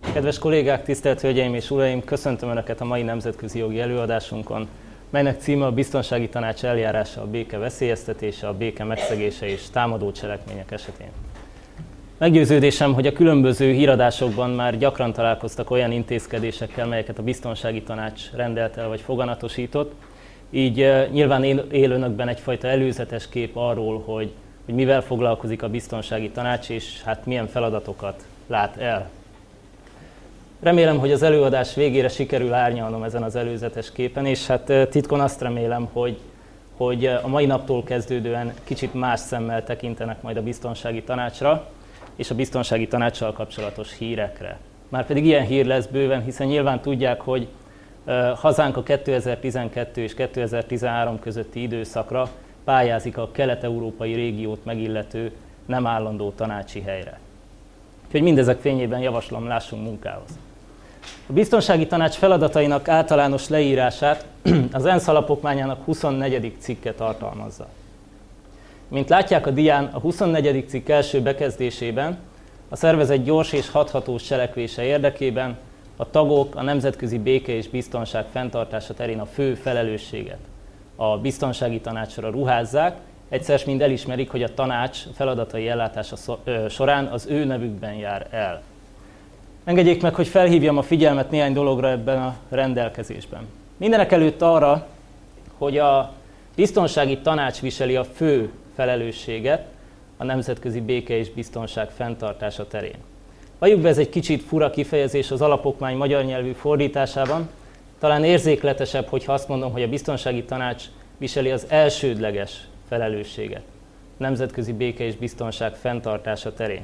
Kedves kollégák, tisztelt Hölgyeim és Uraim! Köszöntöm Önöket a mai nemzetközi jogi előadásunkon, melynek címe a Biztonsági Tanács eljárása a béke veszélyeztetése, a béke megszegése és támadó cselekmények esetén. Meggyőződésem, hogy a különböző híradásokban már gyakran találkoztak olyan intézkedésekkel, melyeket a Biztonsági Tanács rendelt el vagy foganatosított. Így nyilván él Önökben egyfajta előzetes kép arról, hogy mivel foglalkozik a Biztonsági Tanács, és hát milyen feladatokat lát el. Remélem, hogy az előadás végére sikerül árnyalnom ezen az előzetes képen, és hát titkon azt remélem, hogy a mai naptól kezdődően kicsit más szemmel tekintenek majd a Biztonsági Tanácsra, és a Biztonsági Tanácssal kapcsolatos hírekre. Márpedig ilyen hír lesz bőven, hiszen nyilván tudják, hogy hazánk a 2012 és 2013 közötti időszakra pályázik a kelet-európai régiót megillető nem állandó tanácsi helyre. Úgyhogy mindezek fényében javaslom, lássunk munkához. A Biztonsági Tanács feladatainak általános leírását az ENSZ alapokmányának 24. cikke tartalmazza. Mint látják a dián, a 24. cikk első bekezdésében a szervezet gyors és hathatós cselekvése érdekében a tagok a nemzetközi béke és biztonság fenntartása terén a fő felelősséget a Biztonsági Tanácsra ruházzák, egyszer mind elismerik, hogy a tanács feladatai ellátása során az ő nevükben jár el. Engedjék meg, hogy felhívjam a figyelmet néhány dologra ebben a rendelkezésben. Mindenekelőtt arra, hogy a Biztonsági Tanács viseli a fő felelősséget a nemzetközi béke és biztonság fenntartása terén. Valljuk be, ez egy kicsit fura kifejezés az alapokmány magyar nyelvű fordításában. Talán érzékletesebb, hogyha azt mondom, hogy a Biztonsági Tanács viseli az elsődleges felelősséget a nemzetközi béke és biztonság fenntartása terén.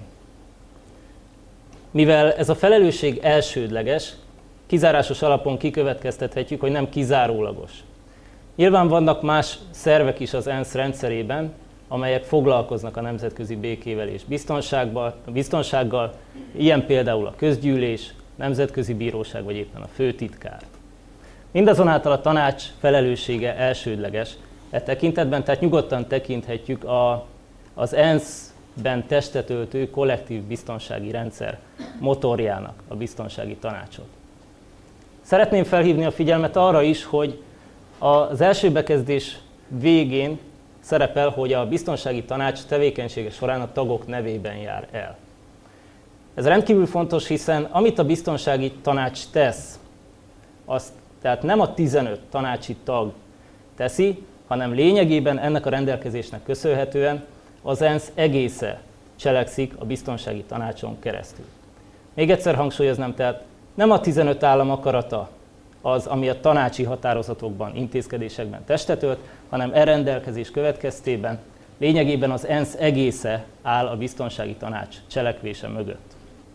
Mivel ez a felelősség elsődleges, kizárásos alapon kikövetkeztethetjük, hogy nem kizárólagos. Nyilván vannak más szervek is az ENSZ rendszerében, amelyek foglalkoznak a nemzetközi békével és biztonsággal, ilyen például a közgyűlés, nemzetközi bíróság vagy éppen a főtitkár. Mindazonáltal a tanács felelőssége elsődleges e tekintetben, tehát nyugodtan tekinthetjük az ENSZ-ben testet öltő kollektív biztonsági rendszer motorjának a Biztonsági Tanácsot. Szeretném felhívni a figyelmet arra is, hogy az első bekezdés végén szerepel, hogy a Biztonsági Tanács tevékenysége során a tagok nevében jár el. Ez rendkívül fontos, hiszen amit a Biztonsági Tanács tesz, azt tehát nem a 15 tanácsi tag teszi, hanem lényegében ennek a rendelkezésnek köszönhetően az ENSZ egésze cselekszik a Biztonsági Tanácson keresztül. Még egyszer hangsúlyoznám, tehát nem a 15 állam akarata az, ami a tanácsi határozatokban, intézkedésekben testet ölt, hanem e rendelkezés következtében lényegében az ENSZ egésze áll a Biztonsági Tanács cselekvése mögött.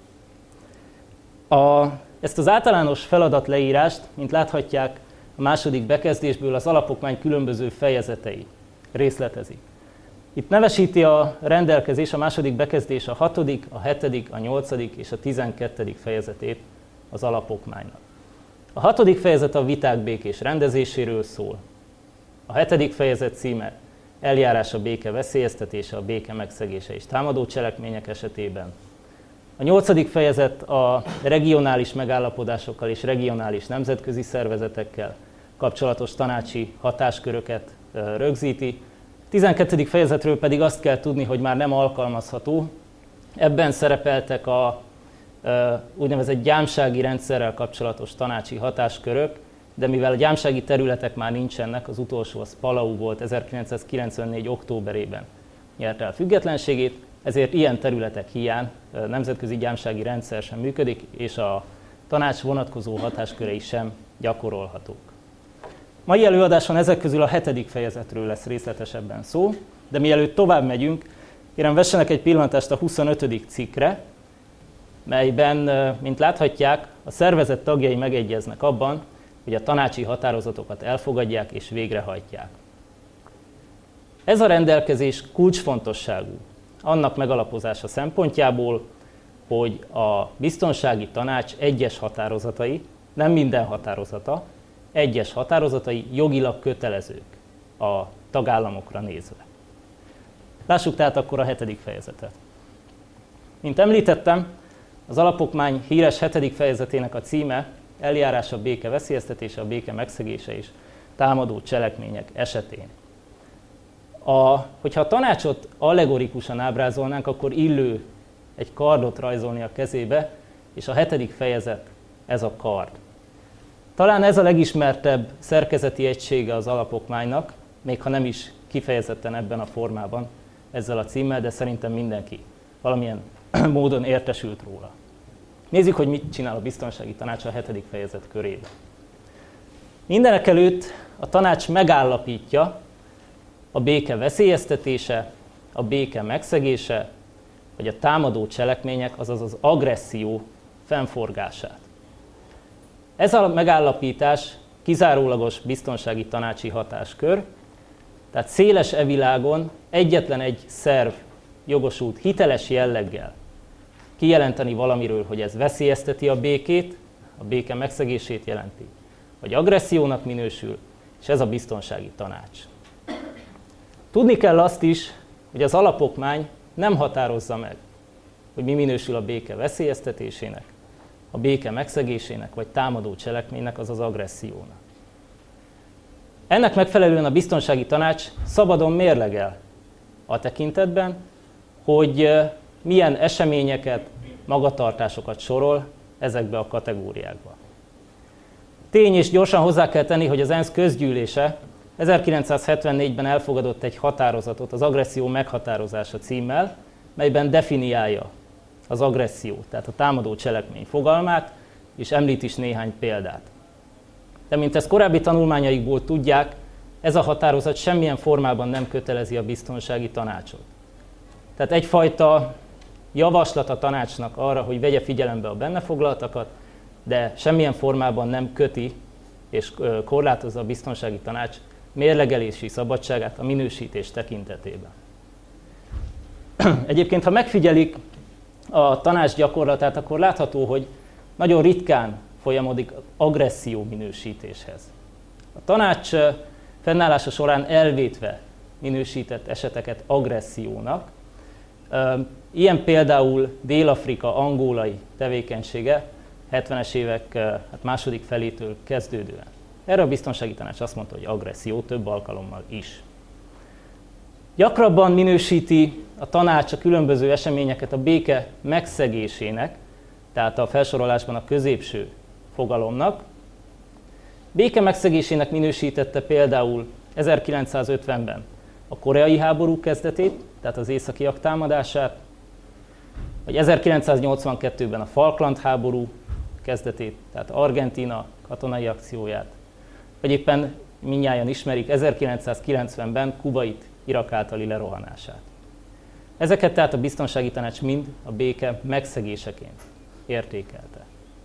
Ezt az általános feladatleírást, mint láthatják, a második bekezdésből az alapokmány különböző fejezetei részletezik. Itt nevesíti a rendelkezés a második bekezdés a 6., a 7., a 8. és a 12. fejezetét az alapokmánynak. A 6. fejezet a viták békés rendezéséről szól. A 7. fejezet címe eljárás a béke veszélyeztetése, a béke megszegése és támadó cselekmények esetében. A 8. fejezet a regionális megállapodásokkal és regionális nemzetközi szervezetekkel kapcsolatos tanácsi hatásköröket rögzíti. A 12. fejezetről pedig azt kell tudni, hogy már nem alkalmazható. Ebben szerepeltek a úgynevezett gyámsági rendszerrel kapcsolatos tanácsi hatáskörök, de mivel a gyámsági területek már nincsenek, az utolsó az Palau volt, 1994. októberében nyerte el függetlenségét, ezért ilyen területek hiány nemzetközi gyámsági rendszer sem működik, és a tanács vonatkozó hatáskörei sem gyakorolhatók. Mai előadáson ezek közül a 7. fejezetről lesz részletesebben szó, de mielőtt tovább megyünk, kérem vessenek egy pillantást a 25. cikkre, melyben, mint láthatják, a szervezet tagjai megegyeznek abban, hogy a tanácsi határozatokat elfogadják és végrehajtják. Ez a rendelkezés kulcsfontosságú annak megalapozása szempontjából, hogy a Biztonsági Tanács egyes határozatai, nem minden határozata, egyes határozatai jogilag kötelezők a tagállamokra nézve. Lássuk tehát akkor a 7. fejezetet. Mint említettem, Az alapokmány híres 7. fejezetének a címe Eljárás a béke veszélyeztetése, a béke megszegése és támadó cselekmények esetén. Hogyha a tanácsot allegorikusan ábrázolnánk, akkor illő egy kardot rajzolni a kezébe, és a 7. fejezet ez a kard. Talán ez a legismertebb szerkezeti egysége az alapokmánynak, még ha nem is kifejezetten ebben a formában, ezzel a címmel, de szerintem mindenki valamilyen módon értesült róla. Nézzük, hogy mit csinál a Biztonsági Tanács a 7. fejezet körében. Mindenekelőtt a tanács megállapítja a béke veszélyeztetése, a béke megszegése, vagy a támadó cselekmények, azaz az agresszió fennforgását. Ez a megállapítás kizárólagos biztonsági tanácsi hatáskör, tehát széles világon egyetlen egy szerv jogosult hiteles jelleggel kijelenteni valamiről, hogy ez veszélyezteti a békét, a béke megszegését jelenti, vagy agressziónak minősül, és ez a biztonsági tanács. Tudni kell azt is, hogy az alapokmány nem határozza meg, hogy mi minősül a béke veszélyeztetésének, a béke megszegésének, vagy támadó cselekménynek, azaz agressziónak. Ennek megfelelően a biztonsági tanács szabadon mérlegel a tekintetben, hogy milyen eseményeket, magatartásokat sorol ezekbe a kategóriákba. Tény és gyorsan hozzá kell tenni, hogy az ENSZ közgyűlése 1974-ben elfogadott egy határozatot az agresszió meghatározása címmel, melyben definiálja az agresszió, tehát a támadó cselekmény fogalmát, és említ is néhány példát. De mint ezt korábbi tanulmányaikból tudják, ez a határozat semmilyen formában nem kötelezi a biztonsági tanácsot. Tehát egyfajta javaslat a tanácsnak arra, hogy vegye figyelembe a benne foglaltakat, de semmilyen formában nem köti és korlátozza a biztonsági tanács mérlegelési szabadságát a minősítés tekintetében. Egyébként, ha megfigyelik a tanács gyakorlatát, akkor látható, hogy nagyon ritkán folyamodik agresszió minősítéshez. A tanács fennállása során elvétve minősített eseteket agressziónak. Ilyen például Dél-Afrika angolai tevékenysége 70-es évek második felétől kezdődően. Erre a biztonsági tanács azt mondta, hogy agresszió, több alkalommal is. Gyakrabban minősíti a tanács a különböző eseményeket a béke megszegésének, tehát a felsorolásban a középső fogalomnak. Béke megszegésének minősítette például 1950-ben a koreai háború kezdetét, tehát az északiak támadását, vagy 1982-ben a Falkland háború kezdetét, tehát Argentína katonai akcióját, vagy éppen mindnyájan ismerik 1990-ben Kuwait Irak általi lerohanását. Ezeket tehát a biztonsági tanács mind a béke megszegéseként értékelte.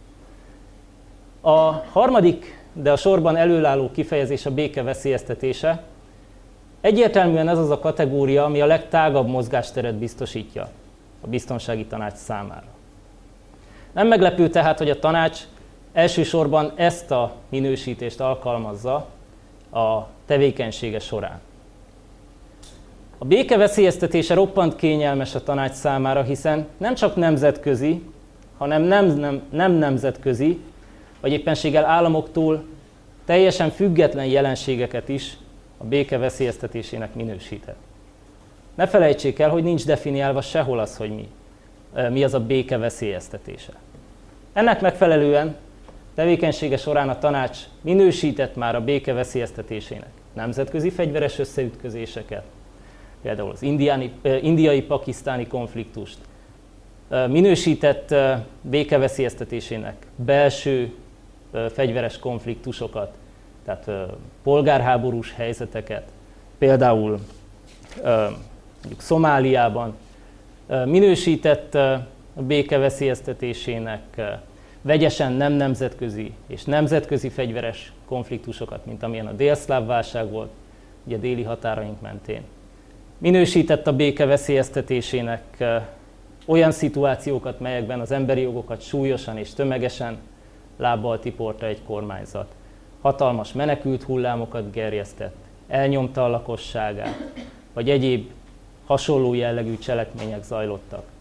A harmadik, de a sorban előálló kifejezés a béke veszélyeztetése. Egyértelműen ez az a kategória, ami a legtágabb mozgásteret biztosítja a biztonsági tanács számára. Nem meglepő tehát, hogy a tanács elsősorban ezt a minősítést alkalmazza a tevékenysége során. A béke veszélyeztetése roppant kényelmes a tanács számára, hiszen nem csak nemzetközi, hanem nem nemzetközi, vagy éppenséggel államoktól teljesen független jelenségeket is a béke veszélyeztetésének minősített. Ne felejtsék el, hogy nincs definiálva sehol az, hogy mi az a béke veszélyeztetése. Ennek megfelelően tevékenysége során a tanács minősített már a béke veszélyeztetésének nemzetközi fegyveres összeütközéseket, például az indiai-pakisztáni konfliktust, minősített békeveszélyeztetésének belső fegyveres konfliktusokat, tehát polgárháborús helyzeteket, például mondjuk Szomáliában, minősített a békeveszélyeztetésének vegyesen nem nemzetközi és nemzetközi fegyveres konfliktusokat, mint amilyen a délszláv válság volt, ugye a déli határaink mentén. Minősített a béke veszélyeztetésének olyan szituációkat, melyekben az emberi jogokat súlyosan és tömegesen lábbal tiporta egy kormányzat. Hatalmas menekült hullámokat gerjesztett, elnyomta a lakosságát, vagy egyéb hasonló jellegű cselekmények zajlottak,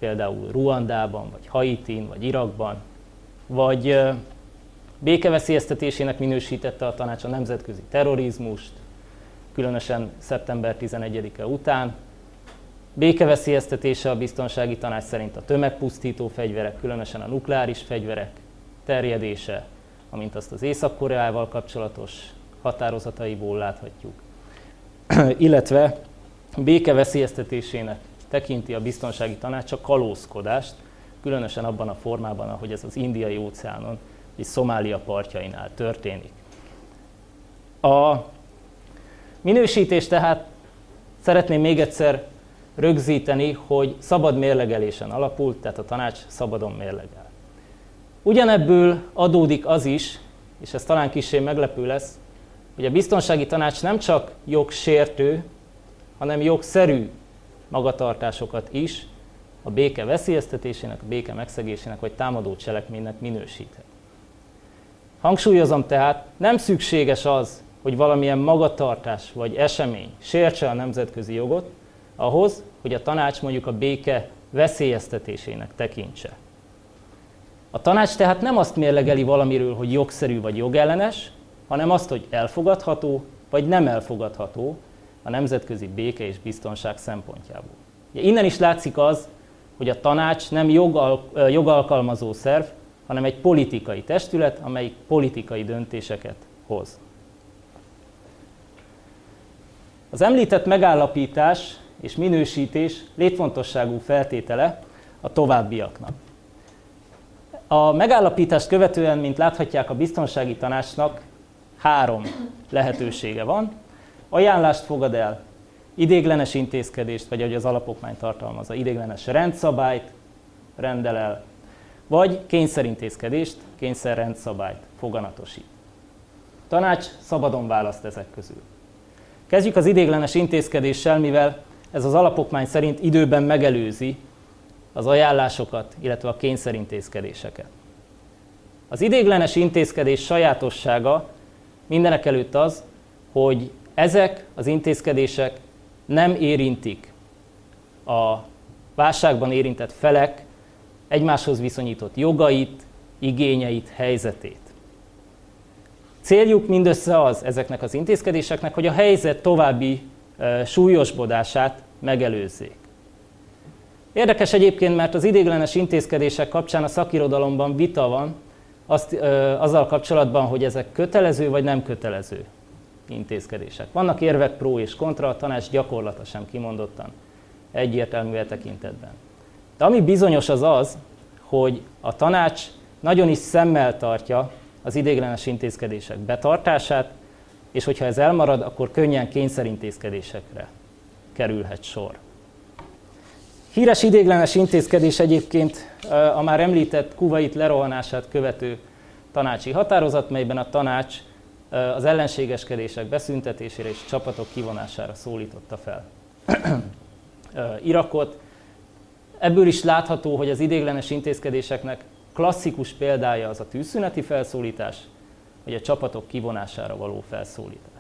például Ruandában, vagy Haitin, vagy Irakban, vagy békeveszélyeztetésének minősítette a tanács a nemzetközi terrorizmust, különösen szeptember 11-e után. Békeveszélyeztetése a biztonsági tanács szerint a tömegpusztító fegyverek, különösen a nukleáris fegyverek terjedése, amint azt az Észak-Koreával kapcsolatos határozataiból láthatjuk. Illetve békeveszélyeztetésének tekinti a biztonsági tanács a kalózkodást, különösen abban a formában, ahogy ez az Indiai óceánon és Szomália partjainál történik. A minősítés tehát szeretném még egyszer rögzíteni, hogy szabad mérlegelésen alapult, tehát a tanács szabadon mérlegel. Ugyanebből adódik az is, és ez talán kissé meglepő lesz, hogy a biztonsági tanács nem csak jogsértő, hanem jogszerű magatartásokat is a béke veszélyeztetésének, a béke megszegésének vagy támadó cselekménynek minősíthet. Hangsúlyozom tehát, nem szükséges az, hogy valamilyen magatartás vagy esemény sértse a nemzetközi jogot, ahhoz, hogy a tanács mondjuk a béke veszélyeztetésének tekintse. A tanács tehát nem azt mérlegeli valamiről, hogy jogszerű vagy jogellenes, hanem azt, hogy elfogadható vagy nem elfogadható a nemzetközi béke és biztonság szempontjából. Innen is látszik az, hogy a tanács nem jogalkalmazó szerv, hanem egy politikai testület, amelyik politikai döntéseket hoz. Az említett megállapítás és minősítés létfontosságú feltétele a továbbiaknak. A megállapítást követően, mint láthatják, a biztonsági tanácsnak 3 lehetősége van. Ajánlást fogad el, ideiglenes intézkedést, vagy ahogy az alapokmány tartalmazza, ideiglenes rendszabályt rendel el, vagy kényszerintézkedést, kényszerrendszabályt foganatosít. A tanács szabadon választ ezek közül. Kezdjük az ideiglenes intézkedéssel, mivel ez az alapokmány szerint időben megelőzi az ajánlásokat, illetve a kényszerintézkedéseket. Az ideiglenes intézkedés sajátossága mindenekelőtt az, hogy ezek az intézkedések nem érintik a válságban érintett felek egymáshoz viszonyított jogait, igényeit, helyzetét. Céljuk mindössze az ezeknek az intézkedéseknek, hogy a helyzet további súlyosbodását megelőzzék. Érdekes egyébként, mert az ideiglenes intézkedések kapcsán a szakirodalomban vita van azzal kapcsolatban, hogy ezek kötelező vagy nem kötelező intézkedések. Vannak érvek pro és kontra, a tanács gyakorlata sem kimondottan egyértelmű e tekintetben. De ami bizonyos az az, hogy a tanács nagyon is szemmel tartja az ideiglenes intézkedések betartását, és hogyha ez elmarad, akkor könnyen kényszerintézkedésekre kerülhet sor. Híres ideiglenes intézkedés egyébként a már említett Kuvait lerohanását követő tanácsi határozat, melyben a tanács az ellenségeskedések beszüntetésére és csapatok kivonására szólította fel Irakot. Ebből is látható, hogy az ideiglenes intézkedéseknek klasszikus példája az a tűzszüneti felszólítás, vagy a csapatok kivonására való felszólítás.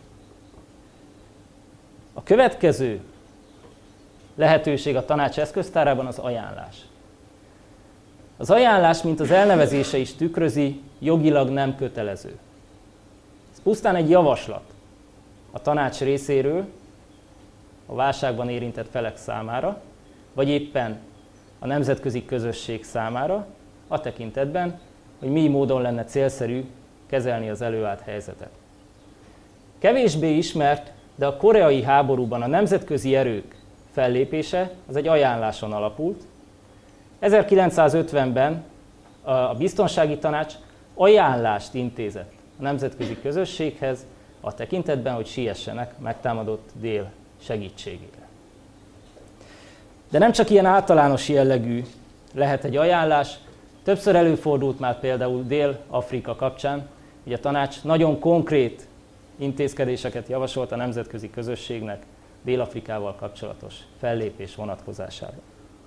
A következő lehetőség a tanács eszköztárában az ajánlás. Az ajánlás, mint az elnevezése is tükrözi, jogilag nem kötelező. Ez pusztán egy javaslat a tanács részéről a válságban érintett felek számára, vagy éppen a nemzetközi közösség számára, a tekintetben, hogy mi módon lenne célszerű kezelni az előállt helyzetet. Kevésbé ismert, de a koreai háborúban a nemzetközi erők fellépése az egy ajánláson alapult. 1950-ben a biztonsági tanács ajánlást intézett a nemzetközi közösséghez a tekintetben, hogy siessenek megtámadott dél segítségére. De nem csak ilyen általános jellegű lehet egy ajánlás, többször előfordult már például Dél-Afrika kapcsán, hogy a tanács nagyon konkrét intézkedéseket javasolt a nemzetközi közösségnek Dél-Afrikával kapcsolatos fellépés vonatkozásában.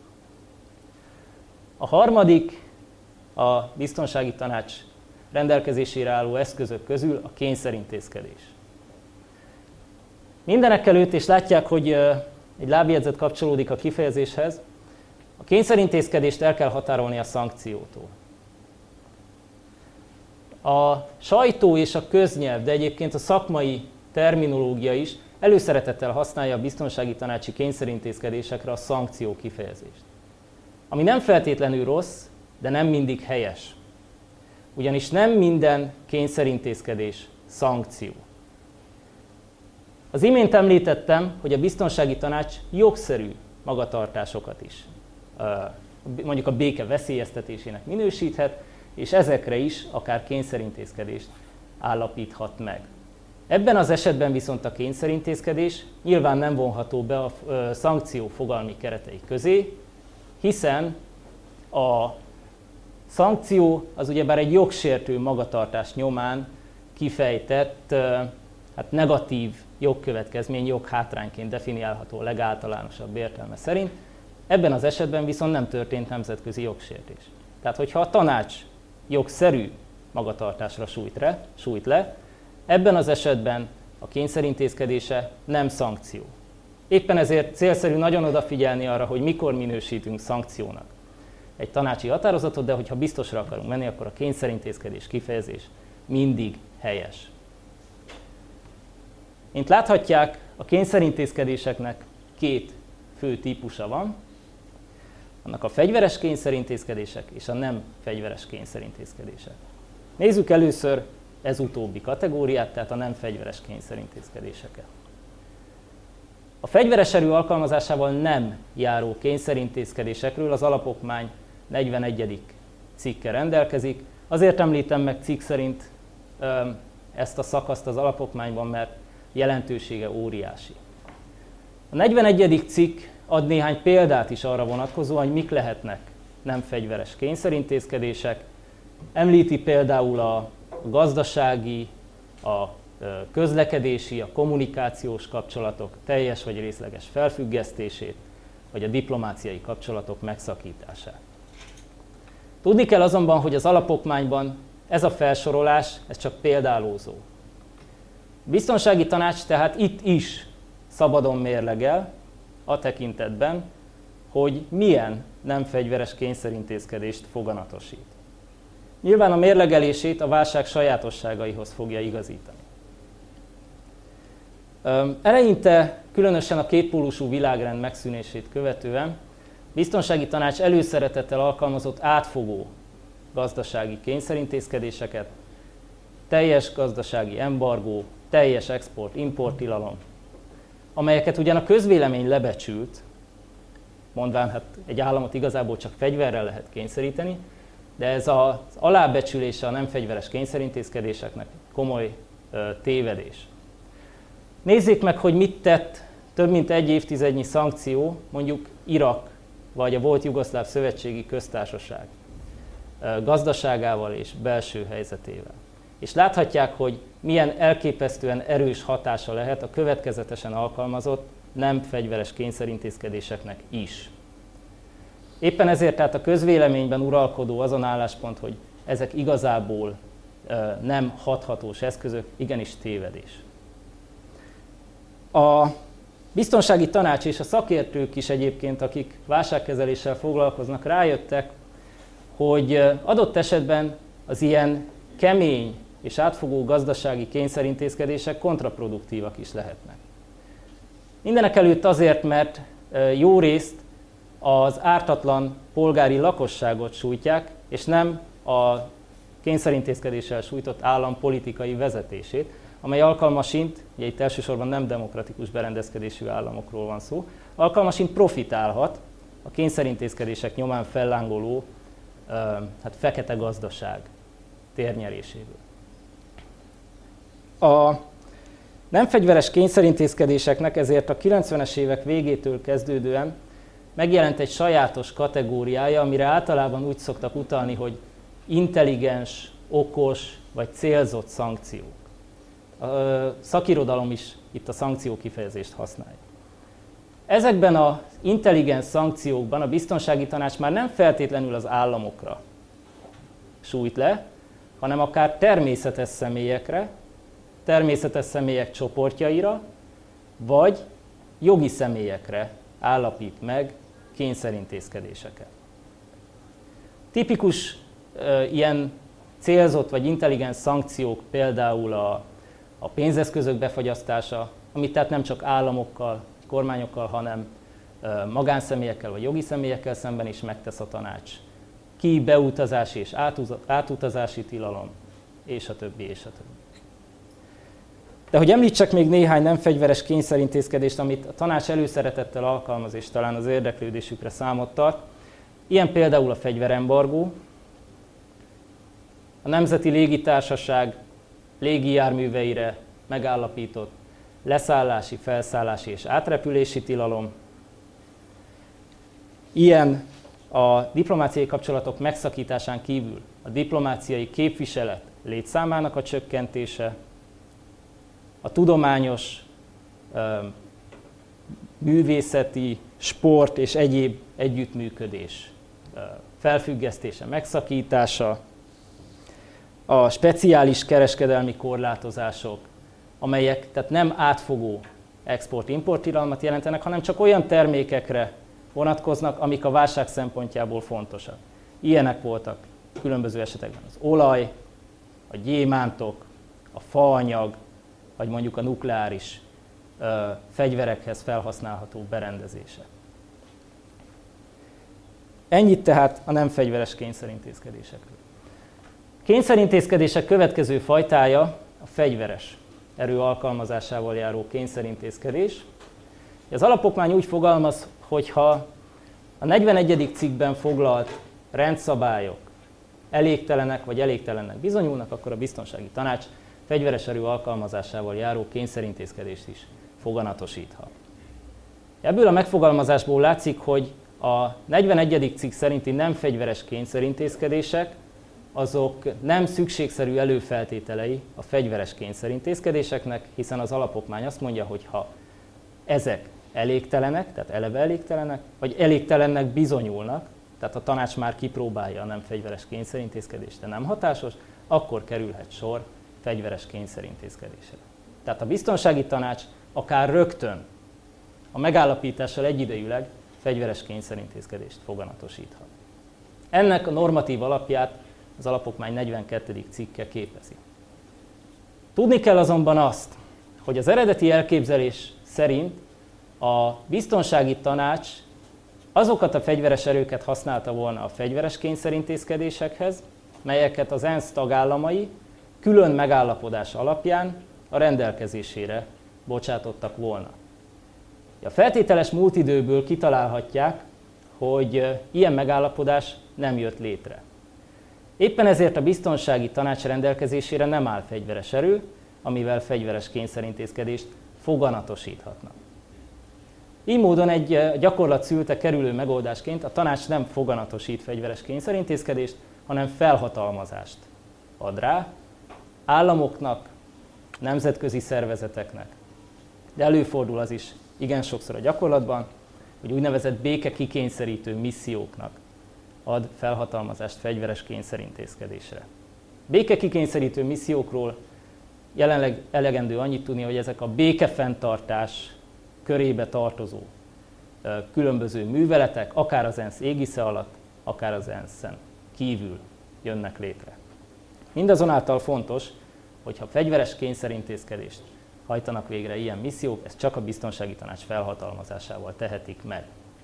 A harmadik a biztonsági tanács rendelkezésére álló eszközök közül a kényszerintézkedés. Mindenekelőtt, és látják, hogy egy lábjegyzet kapcsolódik a kifejezéshez, A kényszerintézkedést el kell határolni a szankciótól. A sajtó és a köznyelv, de egyébként a szakmai terminológia is előszeretettel használja a biztonsági tanácsi kényszerintézkedésekre a szankció kifejezést. Ami nem feltétlenül rossz, de nem mindig helyes. Ugyanis nem minden kényszerintézkedés szankció. Az imént említettem, hogy a biztonsági tanács jogszerű magatartásokat is, mondjuk a béke veszélyeztetésének minősíthet, és ezekre is akár kényszerintézkedést állapíthat meg. Ebben az esetben viszont a kényszerintézkedés nyilván nem vonható be a szankció fogalmi keretei közé, hiszen a szankció az ugyebár egy jogsértő magatartás nyomán kifejtett negatív jogkövetkezmény, joghátrányként definiálható a legáltalánosabb értelme szerint. Ebben az esetben viszont nem történt nemzetközi jogsértés. Tehát, hogyha a tanács jogszerű magatartásra sújt le, ebben az esetben a kényszerintézkedése nem szankció. Éppen ezért célszerű nagyon odafigyelni arra, hogy mikor minősítünk szankciónak egy tanácsi határozatot, de hogyha biztosra akarunk menni, akkor a kényszerintézkedés kifejezés mindig helyes. Mint láthatják, a kényszerintézkedéseknek két fő típusa van. Annak a fegyveres kényszerintézkedések és a nem fegyveres kényszerintézkedések. Nézzük először ez utóbbi kategóriát, tehát a nem fegyveres kényszerintézkedéseket. A fegyveres erő alkalmazásával nem járó kényszerintézkedésekről az alapokmány 41. cikke rendelkezik. Azért említem meg cikk szerint ezt a szakaszt az alapokmányban, mert jelentősége óriási. A 41. cikk ad néhány példát is arra vonatkozóan, hogy mik lehetnek nem fegyveres kényszerintézkedések. Említi például a gazdasági, a közlekedési, a kommunikációs kapcsolatok teljes vagy részleges felfüggesztését, vagy a diplomáciai kapcsolatok megszakítását. Tudni kell azonban, hogy az alapokmányban ez a felsorolás, ez csak példálózó. A biztonsági tanács tehát itt is szabadon mérlegel a tekintetben, hogy milyen nem fegyveres kényszerintézkedést foganatosít. Nyilván a mérlegelését a válság sajátosságaihoz fogja igazítani. Eleinte, különösen a kétpólusú világrend megszűnését követően, biztonsági tanács előszeretettel alkalmazott átfogó gazdasági kényszerintézkedéseket, teljes gazdasági embargó, teljes export-import tilalom, amelyeket ugyan a közvélemény lebecsült, mondván, hát egy államot igazából csak fegyverrel lehet kényszeríteni, de ez az alábecsülése a nem fegyveres kényszerintézkedéseknek komoly tévedés. Nézzék meg, hogy mit tett több mint egy évtizednyi szankció, mondjuk Irak vagy a volt Jugoszláv Szövetségi Köztársaság gazdaságával és belső helyzetével. És láthatják, hogy milyen elképesztően erős hatása lehet a következetesen alkalmazott nem fegyveres kényszerintézkedéseknek is. Éppen ezért tehát a közvéleményben uralkodó azon álláspont, hogy ezek igazából nem hathatós eszközök, igenis tévedés. A biztonsági tanács és a szakértők is egyébként, akik válságkezeléssel foglalkoznak, rájöttek, hogy adott esetben az ilyen kemény és átfogó gazdasági kényszerintézkedések kontraproduktívak is lehetnek. Mindenekelőtt azért, mert jó részt az ártatlan polgári lakosságot sújtják, és nem a kényszerintézkedéssel sújtott állam politikai vezetését, amely alkalmasint, ugye itt elsősorban nem demokratikus berendezkedésű államokról van szó, alkalmasint profitálhat a kényszerintézkedések nyomán fellángoló fekete gazdaság térnyeréséből. A nem fegyveres kényszerintézkedéseknek ezért a 90-es évek végétől kezdődően megjelent egy sajátos kategóriája, amire általában úgy szoktak utalni, hogy intelligens, okos vagy célzott szankciók. A szakirodalom is itt a szankció kifejezést használja. Ezekben az intelligens szankciókban a biztonsági tanács már nem feltétlenül az államokra sújt le, hanem akár természetes személyekre, természetes személyek csoportjaira, vagy jogi személyekre állapít meg kényszerintézkedéseket. Tipikus ilyen célzott vagy intelligens szankciók például a pénzeszközök befagyasztása, amit tehát nem csak államokkal, kormányokkal, hanem magánszemélyekkel vagy jogi személyekkel szemben is megtesz a tanács. Beutazási és átutazási tilalom, és a többi, és a többi. De hogy említsek még néhány nem fegyveres kényszerintézkedést, amit a tanács előszeretettel alkalmaz, és talán az érdeklődésükre számot tart. Ilyen például a fegyverembargó, a Nemzeti Légitársaság légijárműveire megállapított leszállási, felszállási és átrepülési tilalom. Ilyen a diplomáciai kapcsolatok megszakításán kívül a diplomáciai képviselet létszámának a csökkentése, a tudományos, művészeti, sport és egyéb együttműködés felfüggesztése, megszakítása, a speciális kereskedelmi korlátozások, amelyek tehát nem átfogó export-import tilalmat jelentenek, hanem csak olyan termékekre vonatkoznak, amik a válság szempontjából fontosak. Ilyenek voltak különböző esetekben az olaj, a gyémántok, a faanyag, vagy mondjuk a nukleáris fegyverekhez felhasználható berendezések. Ennyit tehát a nem fegyveres kényszerintézkedésekről. Kényszerintézkedések következő fajtája a fegyveres erő alkalmazásával járó kényszerintézkedés. Az alapokmány úgy fogalmaz, hogy ha a 41. cikkben foglalt rendszabályok elégtelenek vagy elégtelennek bizonyulnak, akkor a biztonsági tanács fegyveres erő alkalmazásával járó kényszerintézkedést is foganatosíthat. Ebből a megfogalmazásból látszik, hogy a 41. cikk szerinti nem fegyveres kényszerintézkedések azok nem szükségszerű előfeltételei a fegyveres kényszerintézkedéseknek, hiszen az alapokmány azt mondja, hogy ha ezek elégtelenek, tehát eleve elégtelenek, vagy elégtelennek bizonyulnak, tehát a tanács már kipróbálja a nem fegyveres kényszerintézkedést, de nem hatásos, akkor kerülhet sor fegyveres kényszerintézkedésre. Tehát a biztonsági tanács akár rögtön a megállapítással egyidejűleg fegyveres kényszerintézkedést foganatosíthat. Ennek a normatív alapját az alapokmány 42. cikke képezi. Tudni kell azonban azt, hogy az eredeti elképzelés szerint a biztonsági tanács azokat a fegyveres erőket használta volna a fegyveres kényszerintézkedésekhez, melyeket az ENSZ tagállamai külön megállapodás alapján a rendelkezésére bocsátottak volna. A feltételes múlt időből kitalálhatják, hogy ilyen megállapodás nem jött létre. Éppen ezért a biztonsági tanács rendelkezésére nem áll fegyveres erő, amivel fegyveres kényszerintézkedést foganatosíthatnak. Így módon egy gyakorlat szülte kerülő megoldásként a tanács nem foganatosít fegyveres kényszerintézkedést, hanem felhatalmazást ad rá államoknak, nemzetközi szervezeteknek. De előfordul az is igen sokszor a gyakorlatban, hogy úgynevezett békekikényszerítő misszióknak ad felhatalmazást fegyveres kényszerintézkedésre. Békekikényszerítő missziókról jelenleg elegendő annyit tudni, hogy ezek a békefenntartás körébe tartozó különböző műveletek, akár az ENSZ égisze alatt, akár az ENSZ-en kívül jönnek létre. Mindazonáltal fontos, hogyha fegyveres kényszerintézkedést hajtanak végre ilyen missziók, ezt csak a biztonsági tanács felhatalmazásával tehetik meg.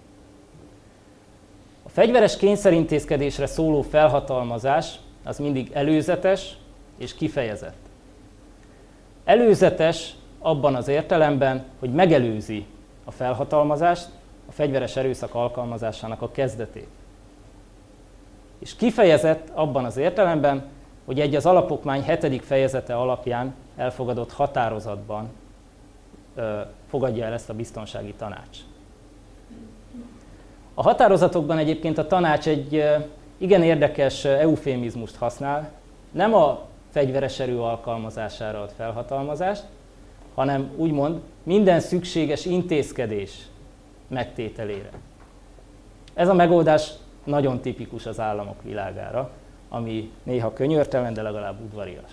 A fegyveres kényszerintézkedésre szóló felhatalmazás az mindig előzetes és kifejezett. Előzetes abban az értelemben, hogy megelőzi a felhatalmazást, a fegyveres erőszak alkalmazásának a kezdetét. És kifejezett abban az értelemben, hogy egy az alapokmány 7. fejezete alapján elfogadott határozatban fogadja el ezt a biztonsági tanács. A határozatokban egyébként a tanács egy igen érdekes eufémizmust használ, nem a fegyveres erő alkalmazására ad felhatalmazást, hanem úgymond minden szükséges intézkedés megtételére. Ez a megoldás nagyon tipikus az államok világára, ami néha könyörtelen, de legalább udvarias.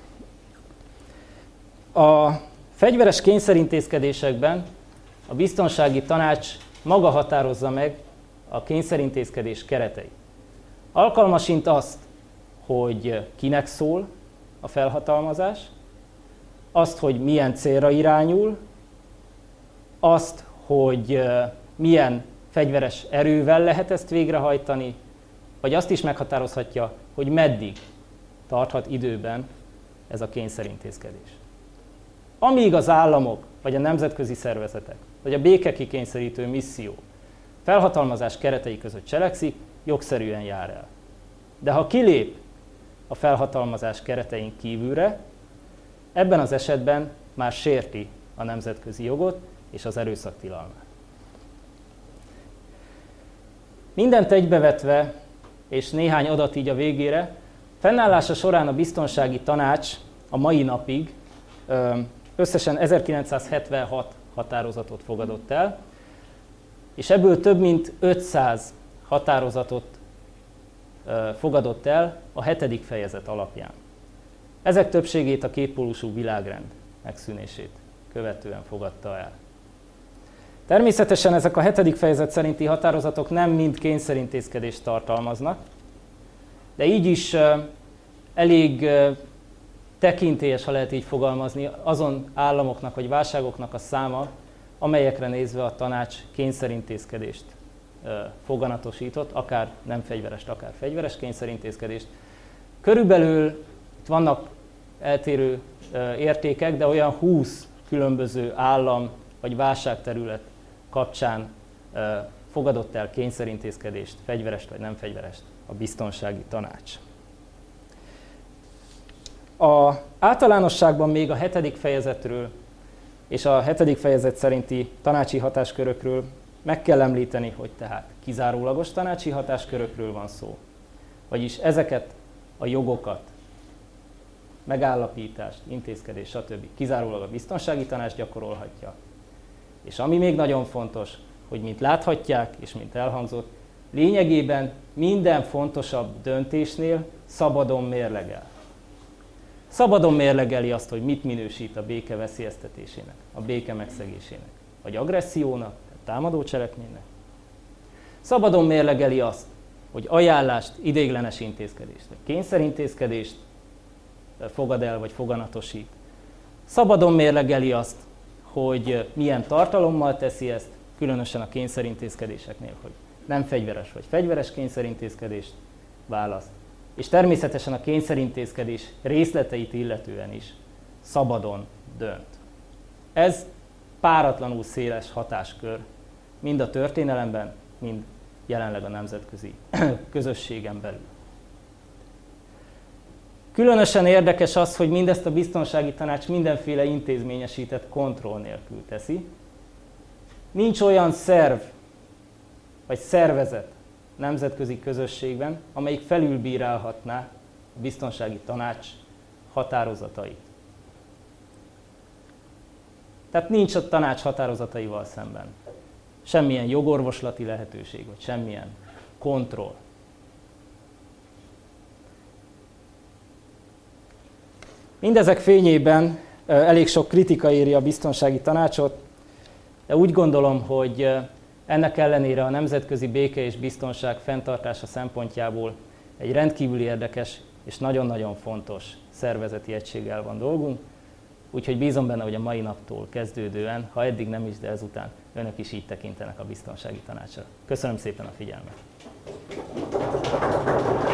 A fegyveres kényszerintézkedésekben a biztonsági tanács maga határozza meg, a kényszerintézkedés keretei. Alkalmasint azt, hogy kinek szól a felhatalmazás, azt, hogy milyen célra irányul, azt, hogy milyen fegyveres erővel lehet ezt végrehajtani, vagy azt is meghatározhatja, hogy meddig tarthat időben ez a kényszerintézkedés. Amíg az államok, vagy a nemzetközi szervezetek, vagy a békekikényszerítő misszió felhatalmazás keretei között cselekszik, jogszerűen jár el. De ha kilép a felhatalmazás keretein kívülre, ebben az esetben már sérti a nemzetközi jogot és az erőszak tilalmát. Mindent egybevetve, és néhány adat így a végére, fennállása során a Biztonsági Tanács a mai napig összesen 1976 határozatot fogadott el, és ebből több mint 500 határozatot fogadott el a 7. fejezet alapján. Ezek többségét a kétpólusú világrend megszűnését követően fogadta el. Természetesen ezek a 7. fejezet szerinti határozatok nem mind kényszerintézkedést tartalmaznak, de így is elég tekintélyes, ha lehet így fogalmazni, azon államoknak vagy válságoknak a száma, amelyekre nézve a tanács kényszerintézkedést foganatosított, akár nem fegyverest, akár fegyveres kényszerintézkedést. Körülbelül itt vannak eltérő értékek, de olyan 20 különböző állam vagy válságterület kapcsán fogadott el kényszerintézkedést, fegyverest vagy nem fegyverest a Biztonsági Tanács. Általánosságban még a 7. fejezetről és a 7. fejezet szerinti tanácsi hatáskörökről meg kell említeni, hogy tehát kizárólagos tanácsi hatáskörökről van szó, vagyis ezeket a jogokat, megállapítást, intézkedést, stb. Kizárólag a Biztonsági Tanács gyakorolhatja. És ami még nagyon fontos, hogy mint láthatják és mint elhangzott, lényegében minden fontosabb döntésnél szabadon mérlegel. Szabadon mérlegeli azt, hogy mit minősít a béke veszélyeztetésének, a béke megszegésének, vagy agressziónak, támadó cselekménynek. Szabadon mérlegeli azt, hogy ajánlást, ideiglenes intézkedést, vagy kényszerintézkedést fogad el, vagy foganatosít. Szabadon mérlegeli azt, hogy milyen tartalommal teszi ezt, különösen a kényszerintézkedéseknél, hogy nem fegyveres vagy fegyveres kényszerintézkedést választ. És természetesen a kényszerintézkedés részleteit illetően is szabadon dönt. Ez páratlanul széles hatáskör, mind a történelemben, mind jelenleg a nemzetközi közösségen belül. Különösen érdekes az, hogy mindezt a Biztonsági Tanács mindenféle intézményesített kontroll nélkül teszi. Nincs olyan szerv vagy szervezet nemzetközi közösségben, amelyik felülbírálhatná a Biztonsági Tanács határozatait. Tehát nincs a tanács határozataival szemben semmilyen jogorvoslati lehetőség, vagy semmilyen kontroll. Mindezek fényében elég sok kritika éri a Biztonsági Tanácsot, de úgy gondolom, hogy ennek ellenére a nemzetközi béke és biztonság fenntartása szempontjából egy rendkívül érdekes és nagyon-nagyon fontos szervezeti egységgel van dolgunk, úgyhogy bízom benne, hogy a mai naptól kezdődően, ha eddig nem is, de ezután önök is így tekintenek a Biztonsági Tanácsra. Köszönöm szépen a figyelmet!